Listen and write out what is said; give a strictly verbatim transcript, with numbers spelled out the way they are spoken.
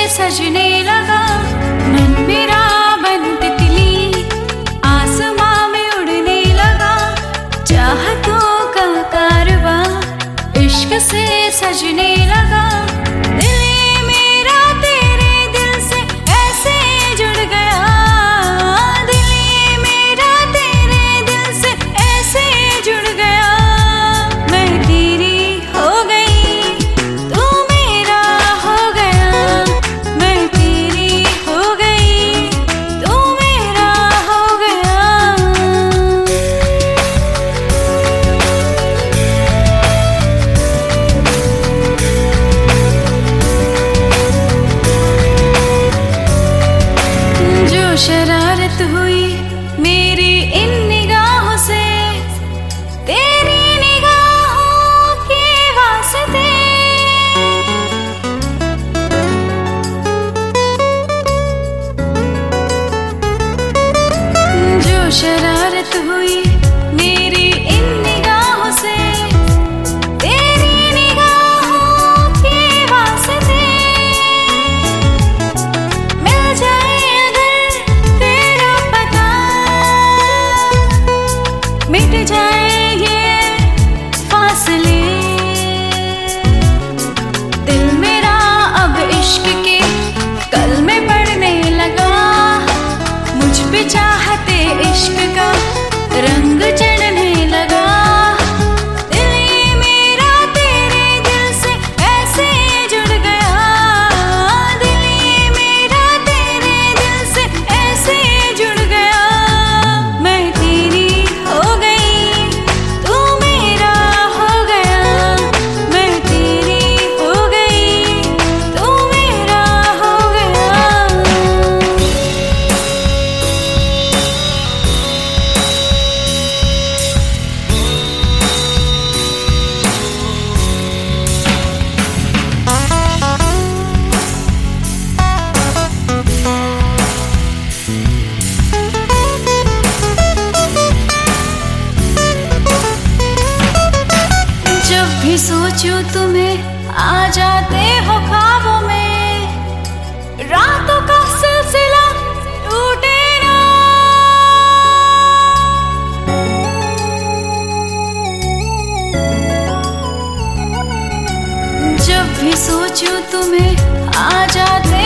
सजने लगा। मन मेरा बन तितली आसमां में उड़ने लगा। चाहतों का कारवां इश्क से सजने लगा। दिल मेरा तेरे दिल से ऐसे जुड़ गया। दिल मेरा तेरे दिल से ऐसे जुड़ गया। मैं तेरी हो गई तू मेरा हो गया। मैं तेरी हो गई तू मेरा हो गया। जो शरारत हुई मेरी इन निगाहों से तेरी निगाहों के वास्ते। जो शरारत हुई मेरी इन निगाहों से तेरी निगाहों के वास्ते। मिल जाए अगर तेरा पता मिट जाए ये फासले। दिल मेरा अब इश्क के कल में पड़ने लगा। मुझ पे चाहते इश्क का रंग चढ़ने लगा। दिल मेरा तेरे दिल से ऐसे जुड़ गया। दिल मेरा तेरे दिल से ऐसे जुड़ गया। मैं तेरी हो गई तू मेरा हो गया। मैं तेरी हो गई तू मेरा हो गया। जब भी सोचूं तुम्हें आ जाते हो ख्वाबों में। रातों का सिलसिला टूटे ना। जब भी सोचूं तुम्हें आ जाते